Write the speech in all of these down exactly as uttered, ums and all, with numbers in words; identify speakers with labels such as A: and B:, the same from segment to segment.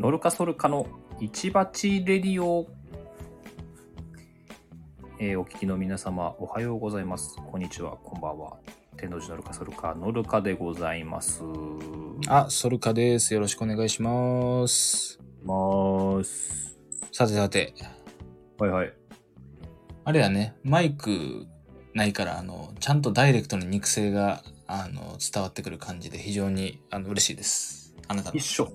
A: ノルカソルカの一鉢レディオ、えー、お聞きの皆様おはようございます。こんにちは、こんばんは。天王寺ノルカソルカノルカでございます。
B: あ、ソルカです。よろしくお願いします。
A: ます
B: さてさて。
A: はいはい。
B: あれやね、マイクないから、あの、ちゃんとダイレクトに肉声が、あの、伝わってくる感じで非常に、あの、嬉しいです。あなたの。
A: 一緒。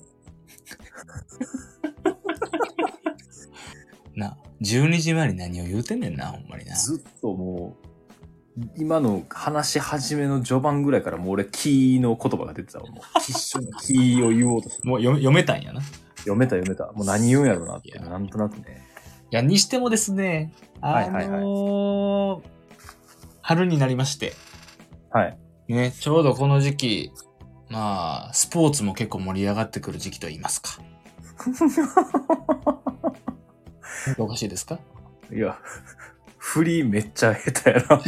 B: な、じゅうにじまえに何を言うてんねんな、ほんまにな。
A: ずっともう、今の話し始めの序盤ぐらいからもう俺、キーの言葉が出てたわ。もう、必勝のキーを言おうとして。
B: もう読読めたんやな。
A: 読めた読めた。もう何言うんやろうなって、なんとなくね。
B: いや、にしてもですね、あのーはいはいはい、春になりまして。
A: はい。
B: ね、ちょうどこの時期、まあ、スポーツも結構盛り上がってくる時期と言いますか。おかしいですか？
A: いや、振りめっちゃ下手やなと思って。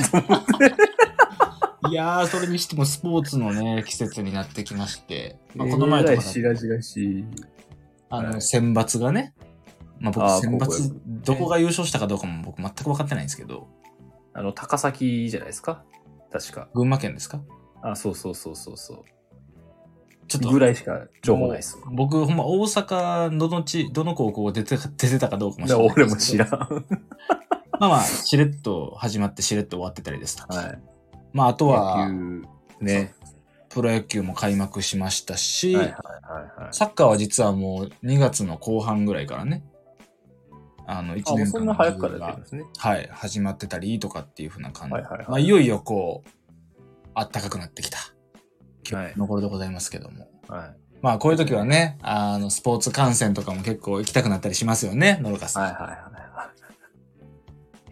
B: いやー、それにしてもスポーツのね、季節になってきまして。
A: まあ、この前とかだしらじらし
B: あの、はい、選抜がね、まあ僕選抜、どこが優勝したかどうかも僕全く分かってないんですけど。
A: あの、高崎じゃないですか？確か。
B: 群馬県ですか？
A: あ、そうそうそうそうそう。
B: ちょっと。
A: ぐらいしか情報ないです。
B: 僕、ほんま大阪、どのち、どの高校出て、出てたかどうかも知らない。
A: 俺も知らん。ま
B: あまあ、しれっと始まってしれっと終わってたりですとか。はい。まあ、あとは、
A: 野球、ね。
B: プロ野球も開幕しましたし、
A: はいはいはいはい、
B: サッカーは実はもうにがつの後半ぐらいからね、あの、いちねんかんの
A: 早くからやってるんですね。
B: はい、始まってたりとかっていう風な感じ。
A: はいはいはい。
B: まあ、いよいよこう、暖かくなってきた。今日の頃でございますけども。はい。まあ、こういう時はね、あの、スポーツ観戦とかも結構行きたくなったりしますよね、ノルカさん。
A: はいはいはい。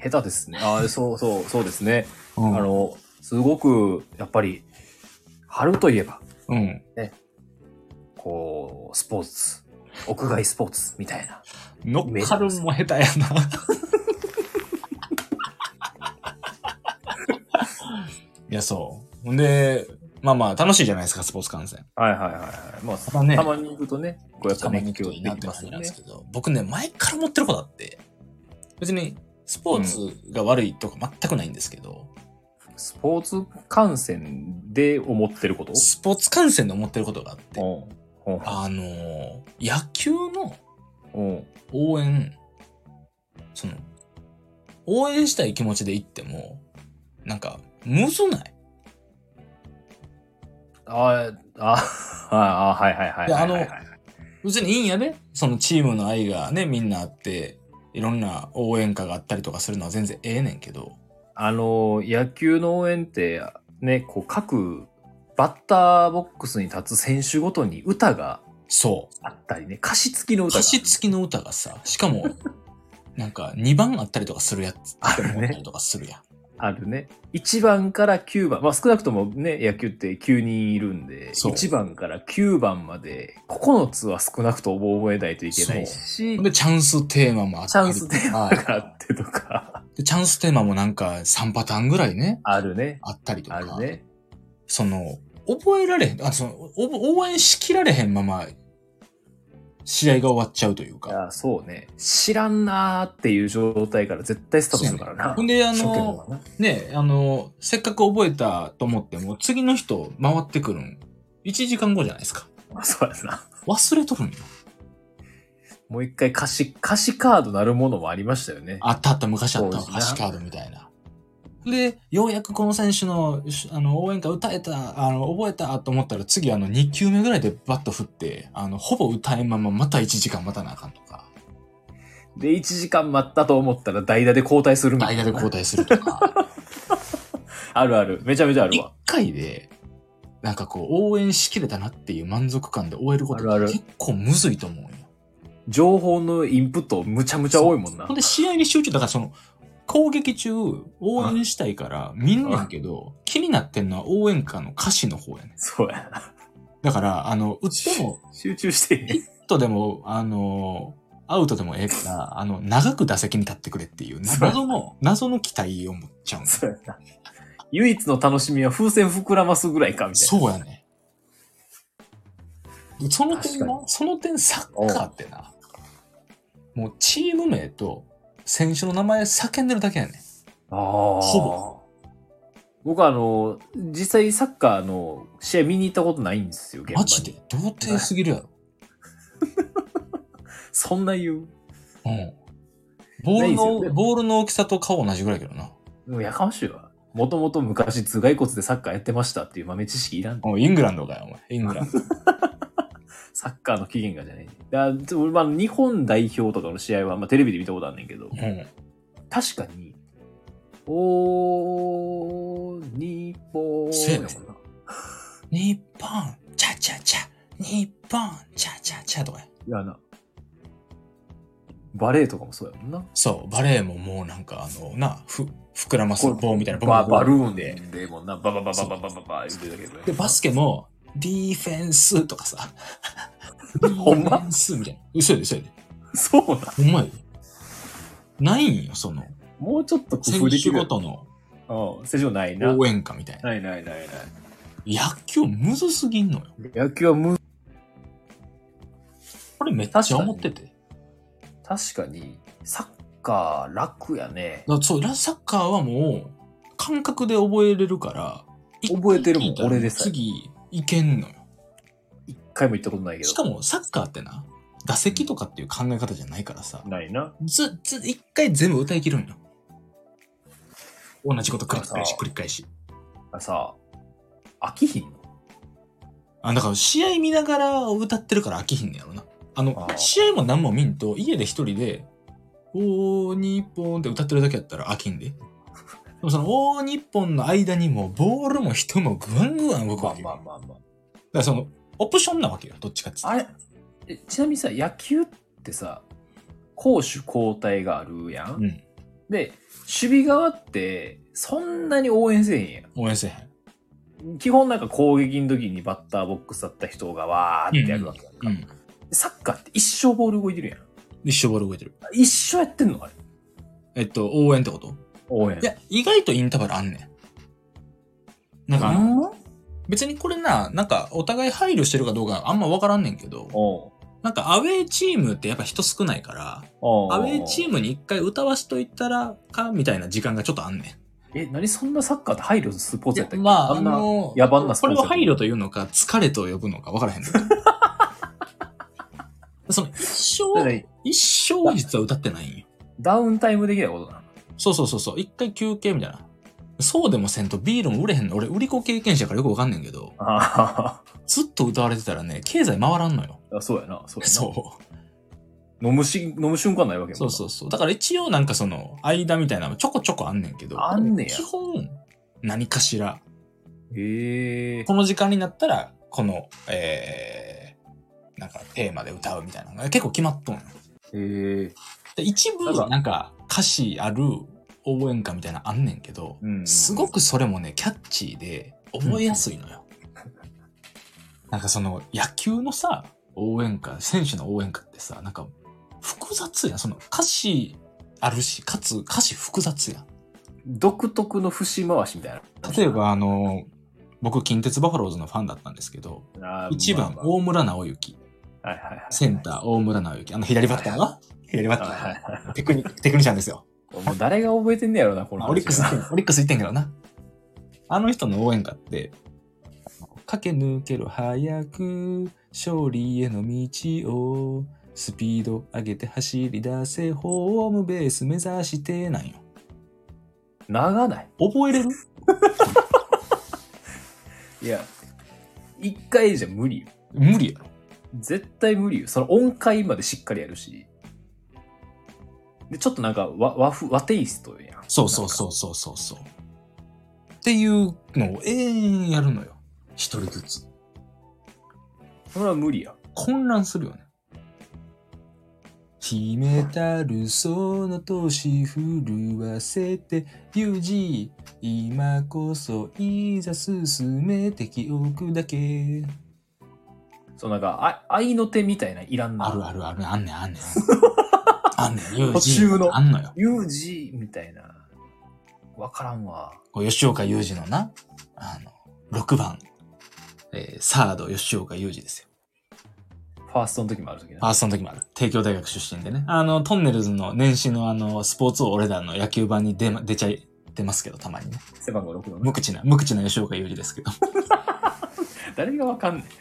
A: 下手ですね。ああ、そうそう、そうですね。うん、あの、すごく、やっぱり、春といえば、
B: うん。
A: ね、こう、スポーツ、屋外スポーツみたいな。
B: 乗っかるんも下手やな。いや、そう。ほんで、まあまあ、楽しいじゃないですか、スポーツ観戦。
A: はいはいはいはい。まあ、たまね、たまに行くとね、こうやって熱狂できますよね。
B: 僕ね、前から持ってることあって、別に、スポーツが悪いとか全くないんですけど、
A: うん、スポーツ観戦で思ってること？
B: スポーツ観戦で思ってることがあって、うんうん、あのー、野球の応援、その、応援したい気持ちで行っても、なんか、むずない？
A: ああ、ああ、はいはいはい。
B: いや、あの、別にいいんやで。そのチームの愛がね、みんなあって、いろんな応援歌があったりとかするのは全然ええねんけど。
A: あの、野球の応援って、ね、こう、各バッターボックスに立つ選手ごとに歌があったりね、歌詞付きの歌が。
B: 歌詞付きの歌がさ、しかも、なんかにばんあったりとかするやつ。
A: あるね。
B: あったりとかするやん。
A: あるね。いちばんからきゅうばん。まあ少なくともね、野球ってきゅうにんいるんで、いちばんからきゅうばんまでここのつは少なくとも覚えないといけないし。
B: で、チャンステーマもあったりとか。
A: チャンステーマがあってとか。
B: で、チャンステーマもなんかさんパターンぐらいね。
A: あるね。
B: あったりとか。
A: あるね。
B: その、覚えられへん。あ、その、応援しきられへんまま、試合が終わっちゃうというか。
A: いや、そうね。知らんなーっていう状態から絶対スタートするからな。
B: ほんで、あの、ね、あの、せっかく覚えたと思っても、次の人回ってくるん、いちじかんごじゃないですか。
A: そうやな。
B: 忘れとるんよ。
A: もう一回歌詞、歌詞カードなるものもありましたよね。
B: あったあった、昔あった。歌詞カードみたいな。で、ようやくこの選手の、あの、応援歌歌えた、あの、覚えたと思ったら次あのにきゅうめぐらいでバッと振って、あの、ほぼ歌えんまままたいちじかん待たなあかんとか。
A: で、いちじかん待ったと思ったら代打で交代するみたいな。
B: 代打で交代するとか。
A: あるある。めちゃめちゃあるわ。
B: 一回で、なんかこう、応援しきれたなっていう満足感で終えることが結構むずいと思うよ。
A: 情報のインプットむちゃむちゃ多いもんな。
B: ほんで試合に集中、だからその、攻撃中、応援したいから見んねんけど、気になってんのは応援歌の歌詞の方やねん。
A: そうやな。
B: だから、あの、打っても、
A: 集中していい。
B: ヒットでも、あの、アウトでもええから、あの、長く打席に立ってくれっていう、謎の、謎の期待を持っちゃうんだ。
A: そうやな。唯一の楽しみは風船膨らますぐらいか、みたいな。
B: そうやね。 その点な、その点サッカーってな、もうチーム名と選手の名前叫んでるだけやねん。
A: ああ。ほぼ。僕はあの、実際サッカーの試合見に行ったことないんですよ、現場に。
B: マジで童貞すぎるやろ。
A: そんな言う？うん。
B: ボールの、ボールの大きさと顔同じぐらいやけどな。
A: でもやかましいわ。もともと昔頭蓋骨でサッカーやってましたっていう豆知識いらん。
B: イングランドかよ、お前。イングランド。
A: サッカーの起源がじゃない。だから俺、まあ、日本代表とかの試合は、まあ、テレビで見たことあんねんけど、うん、確かに、おー、日本。
B: せやもんな。日本、チャチャチャ、日本、チャチャチャとかや。
A: いやな。バレーとかもそうやもんな。
B: そう、バレーももうなんかあの、な、ふ、膨らます棒みたいな
A: ババルーンで。でもな、ババババババババ言うてたけど。
B: で、バスケも、ディーフェンスとかさ。
A: ほんま？
B: ディフェンスみたいな。嘘やで、嘘やで。
A: そうな。
B: ほんまやで。ないんよ、その。
A: もうちょっと工夫できる。
B: 選手ごとの。
A: うん、選手ないな。
B: 応援歌みたいな。
A: ないないないない。
B: 野球むずすぎんのよ。
A: 野球はむず。
B: これめっちゃ思ってて。
A: 確かに、サッカー楽やね。
B: そう、サッカーはもう、感覚で覚えれるから、
A: 覚えてるもん、俺でさ。
B: 次、いけんのよ。
A: 一回も行ったことないけど。
B: しかも、サッカーってな、打席とかっていう考え方じゃないからさ。
A: ないな。
B: ず、ず、一回全部歌い切るんよ。同じこと繰り返し、繰り返し。
A: さ、飽きひんの？
B: あ、だから試合見ながら歌ってるから飽きひんねやろな。あの、あ試合も何も見んと、家で一人で、おー、日本って歌ってるだけやったら飽きんで。でもその、おー、日本の間にも、ボールも人もぐわんぐわん動くわけよ。まあまあまあまあ。だからその、オプションなわけよ、どっちかって。
A: あれえちなみにさ、野球ってさ、攻守交代があるやん。うん、で、守備側って、そんなに応援せえへんやん。
B: 応援せえ
A: へん。基本なんか攻撃の時にバッターボックスだった人がわーってやるわけやんか。うんうん、サッカーって一生ボール動いてるやん。
B: 一生ボール動いてる。
A: 一生やってんのあれ。え
B: っと、応援ってこと？
A: 応援。
B: いや、意外とインターバルあんねん。なんか、うん、別にこれな、なんかお互い配慮してるかどうかあんまわからんねんけど、なんかアウェーチームってやっぱ人少ないから、アウェーチームに一回歌わしといたらか、みたいな時間がちょっとあんね
A: ん。え、何そんなサッカーって配慮スポーツやったっけ？
B: まあ、あんな野
A: 蛮なス
B: ポーツ。これを配慮というのか、疲れと呼ぶのかわからへんねん。その一生、一生実は歌ってないんよ。
A: ダウンタイム的なことなの？
B: そうそうそうそう。一回休憩みたいな。そうでもせんとビールも売れへんの。俺、売り子経験者からよくわかんねんけど。ずっと歌われてたらね、経済回らんのよ。
A: あ、そうやな、そうやな。
B: そう。
A: 飲むし、飲む瞬間ないわけもん。
B: そうそうそう。だから一応なんかその、間みたいなのちょこちょこあんねんけど。
A: あんねや。
B: 基本、何かしら。
A: へえ。
B: この時間になったら、この、えー、なんかテーマで歌うみたいなのが結構決まっとんよ。
A: へえ。
B: で、一部、なんか歌詞ある応援歌みたいなのあんねんけど、うんうん、すごくそれもね、キャッチーで覚えやすいのよ。うん、なんかその野球のさ、応援歌、選手の応援歌ってさ、なんか複雑やん。その歌詞あるし、かつ歌詞複雑やん。
A: 独特の節回しみたいな。
B: 例えばあの、僕、近鉄バファローズのファンだったんですけど、いちばん、大村直之。
A: はいはいはい、
B: センター、大村直之。あの、左バッターの、左バッター、はいはいはい、テクニ、テクニシャンですよ。
A: もう誰が覚えてんねやろな、この
B: オリックス、オリックス言ってんけどな。あの人の応援歌って、駆け抜けろ早く、勝利への道を、スピード上げて走り出せ、ホームベース目指してなんよ。
A: 長ない。
B: 覚えれる？
A: いや、一回じゃ無理よ。
B: 無理やろ。
A: 絶対無理よ。その音階までしっかりやるし。で、ちょっとなんか和、和風、和テイストやん。
B: そうそうそうそうそうそう。っていうのを永遠やるのよ。一人ずつ。
A: それは無理や。
B: 混乱するよね。秘めたるその年震わせて、ユージー、今こそいざ進めて記憶だけ。
A: そうなんか、あ、愛の手みたいないらんな。
B: あるあるある、あんねんあんねん。あんねん、ユー
A: ジー。途中の。
B: あんのよ。
A: ユージーみたいな。わからんわ。
B: 吉岡ユージのな、あの、ろくばん、えー、サード吉岡ユージですよ。
A: ファーストの時もある時ね。
B: ファーストの時もある。帝京大学出身でね。あの、トンネルズの年始のあの、スポーツ王俺らの野球版に出、出ちゃい、出ますけど、たまにね。
A: 背番号ろくの、ね。
B: 無口な、無口な吉岡優里ですけど。
A: 誰がわかんねん。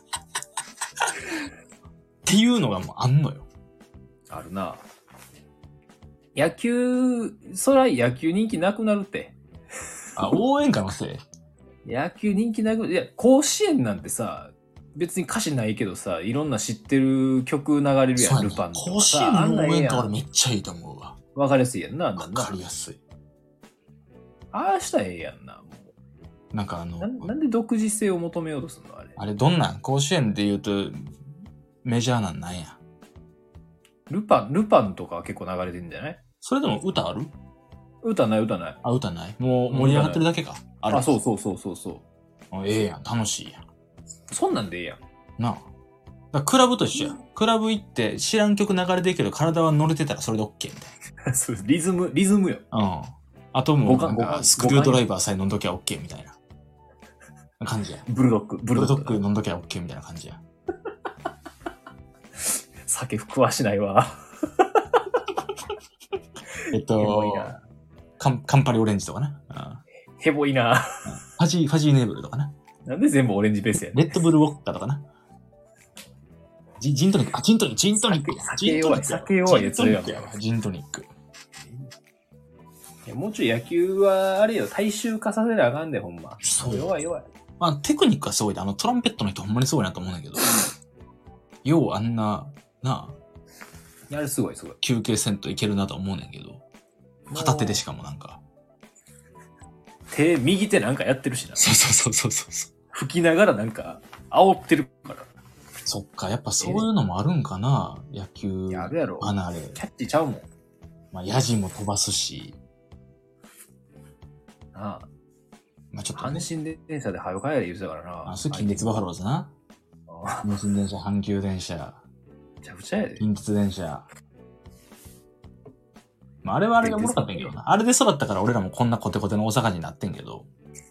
B: っていうのがもうあんのよ。
A: あるな。野球、そら野球人気なくなるって。
B: あ、応援歌のせい。
A: 野球人気なくなる。いや、甲子園なんてさ、別に歌詞ないけどさ、いろんな知ってる曲流れるやん、ルパンとかさ。
B: 甲子園の応援歌俺めっちゃいいと思うわ。
A: わかりやすいやんな、
B: わかりやすい。
A: ああしたらええやんな、も
B: う。なんかあの
A: な、なんで独自性を求めようとするのあれ。
B: あれどんなん甲子園で言うと、メジャーなんなんや。
A: ルパン、ルパンとかは結構流れてんじゃない？
B: それでも歌ある？
A: 歌ない歌ない。
B: あ、歌ない。もう盛り上がってるだけか。
A: あれ。あ、そうそうそうそうそう。
B: あ、ええやん。楽しいやん。
A: そんなんでええやん。
B: なあ。だクラブと一緒や。クラブ行って知らん曲流れてるけど体は乗れてたらそれで OK みたいな。
A: そう、リズム、リズムよ。
B: うん。あともうなんかスクリュードライバーさえ飲んどきゃ OK みたいな感じや。
A: ブルドッグ、
B: ブルドッグ飲んどきゃ OK みたいな感じや。
A: 酒服はしないわ。
B: えっと、カンカンパリオレンジとかな。
A: ヘボいな。
B: ファジー、ファジーネーブルとかな。
A: なんで全部オレンジベースやねん。
B: レッドブルウォッカとかな。ジジントニック。あ、ジントニック、ジントニック。
A: 酒弱い、酒弱いやつやん。
B: ジントニック。
A: いやもうちょい野球は、あれよ、大衆化させなあかんで、ほんま。そう。弱い弱い。
B: まあ、テクニックはすごいで、あの、トランペットの人ほんまにすごいなと思うんだけど。ようあんな、なあ。
A: いや、あれすごいすごい。
B: 休憩せんといけるなと思うねんけど。片手でしかもなんか。
A: 手、右手なんかやってるしな。
B: そうそうそうそうそう。
A: 吹きながらなんか、煽ってるから。
B: そっか、やっぱそういうのもあるんかな、野球。
A: やるやろ。
B: 離れ。
A: キャッチちゃうもん。
B: まあ、ヤジも飛ばすし。
A: なあ。
B: まあちょっと、
A: ね。阪神電車で早く帰れ言うてたからな。
B: あ、それ近鉄バファローズな。阪神電車、阪急電車。
A: めちゃくちゃやで。
B: 近鉄電車。まあ、あれはあれがおもろかったんやけどな。あれで育ったから俺らもこんなコテコテの大阪になってんけど。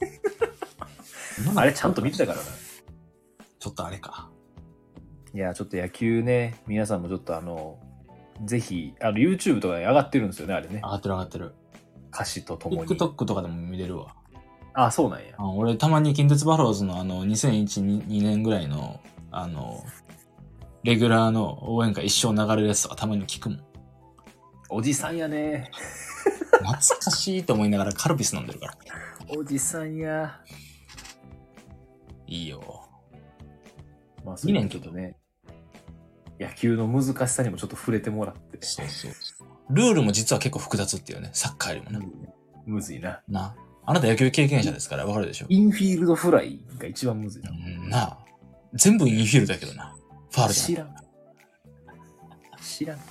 A: あれちゃんと見てたからな。
B: ちょっとあれか。
A: いや、ちょっと野球ね、皆さんもちょっとあの、ぜひ、あの、YouTube とかで上がってるんですよね、あれね。
B: 上がってる上がってる。
A: 歌詞とともに。
B: TikTok とかでも見れるわ。
A: あ、そうなんや。
B: あ俺、たまに近鉄バファローズのあの、にせんいち、にねんぐらいの、あの、レギュラーの応援歌一生流れるやつとかたまに聞くもん。
A: おじさんやね。
B: 懐かしいと思いながらカルピス飲んでるから。
A: おじさんや。
B: いいよ。
A: まあ、にねんちょっとね、野球の難しさにもちょっと触れてもらって。
B: そうそうそう。ルールも実は結構複雑っていうね、サッカーよりもね。
A: むずいな。
B: な。あなた野球経験者ですからわかるでしょ。
A: インフィールドフライが一番むずいな。
B: うん、なあ。全部インフィールドだけどな。ファールじゃん。
A: 知らん。知らん。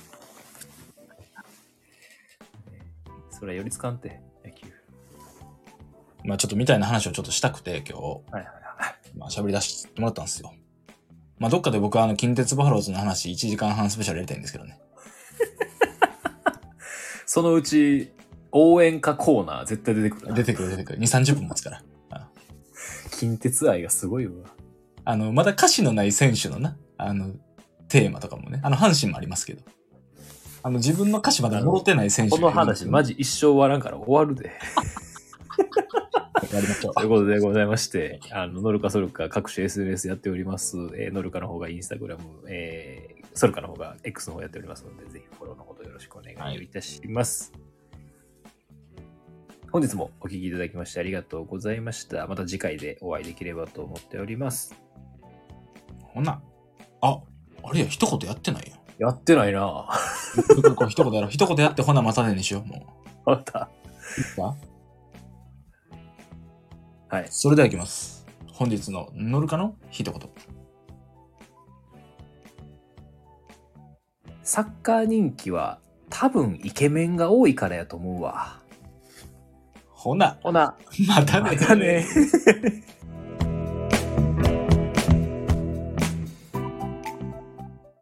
A: それはよりつかんて、野球。
B: まあちょっとみたいな話をちょっとしたくて、今日。
A: はいはいはい。
B: まあ喋り出してもらったんですよ。まあどっかで僕はあの、近鉄バファローズの話いちじかんはんスペシャルやりたいんですけどね。
A: そのうち、応援歌コーナー絶対出てくる。
B: 出てくる出てくる。に、さんじゅっぷん持つから。
A: 近鉄愛がすごいわ。
B: あの、まだ歌詞のない選手のな、あの、テーマとかもね、あの、阪神もありますけど。あの、自分の歌詞まで戻ってない選手、
A: ね、この話、マジ一生終わらんから終わるで。
B: やりましょう。
A: ということでございまして、あの、ノルカソルカ各種 エスエヌエス やっております。えー、ノルカの方がインスタグラム、えー、ソルカの方が X の方やっておりますので、ぜひフォローのほどよろしくお願いいたします。はい、本日もお聞きいただきましてありがとうございました。また次回でお会いできればと思っております。
B: ほな、あ、あれや、一言やってないやん。
A: やってないな
B: こう一言やろう。一言やって、ほな、またねにしよう、も
A: う。また。
B: いいか？
A: はい。
B: それではいきます。本日のノルカの一言。
A: サッカー人気は多分イケメンが多いからやと思うわ。
B: ほな。
A: ほな。
B: またね。
A: またね。